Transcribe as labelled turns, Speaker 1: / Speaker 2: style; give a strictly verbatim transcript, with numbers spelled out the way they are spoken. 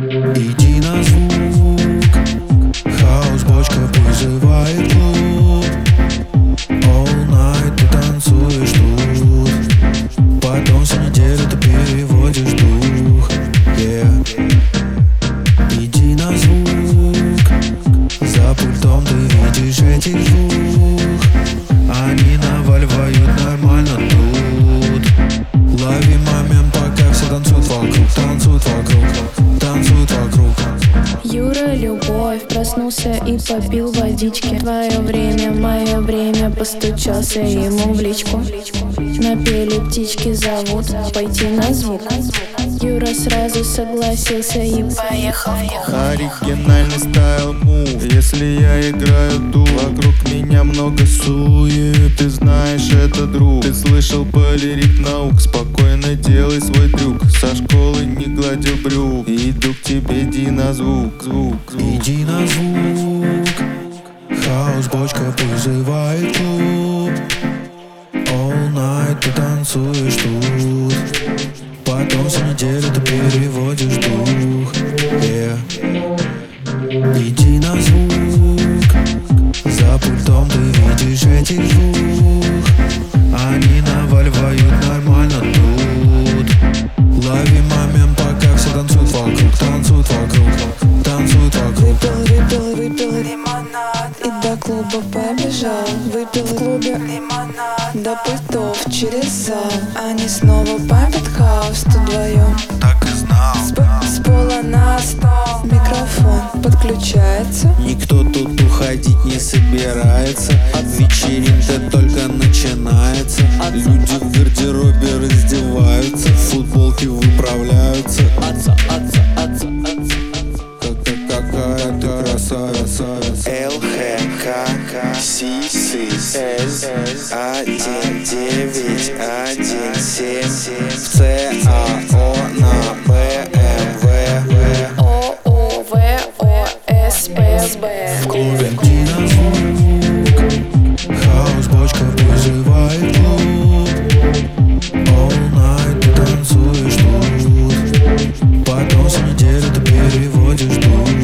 Speaker 1: Иди на звук, хаус-бочка призывает клуб. All night ты танцуешь тут, потом всю неделю ты переводишь дух. Yeah. Иди на звук, за пультом ты видишь этих двух. Они наваливают нормально тут. Лови момент, пока все танцуют вокруг, танцуют вокруг, танцуют вокруг.
Speaker 2: Юра, любовь, проснулся и попил водички. Твое время, мое время, постучался ему в личку. Напели птички, зовут пойти на звук. Юра сразу согласился и поехал.
Speaker 3: Оригинальный стайл мув. Если я играю тут, вокруг меня много сует. Ты знаешь, это друг. Ты слышал полирик наук. Спокойно делай свой трюк. Со школы не гладил брюк. Иду к тебе, иди на звук, звук, звук.
Speaker 1: Иди на звук, хаус-бочка призывает клуб. All night ты танцуешь тут, потом всю неделю ты переводишь дух. Yeah. Иди на звук, за пультом ты видишь этих двух. Они наваливают нормально тут. Лови момент, пока все танцуют вокруг, танцуют вокруг, танцуют вокруг.
Speaker 4: Выпил, выпил, выпил лимонад и до клуба побежал. Выпил в клубе лимонад до пультов через зал. Они снова пампят хаус тут вдвоем.
Speaker 1: Так и знал.
Speaker 4: С, с пола на стол микрофон подключается.
Speaker 1: Никто тут уходить не собирается. Вечеринка только начинается. Люди в гардеробе раздеваются, футболки выправляются. Отца, отца, отца, отца. Какая ты красавица.
Speaker 3: Л Х К С С один девять один семь в Ц А О на Б М В
Speaker 2: О У В О С П Б.
Speaker 1: В клубе иди на звук, хаус-бочка призывает клуб. All night ты танцуешь тут, потом всю неделю ты переводишь дух.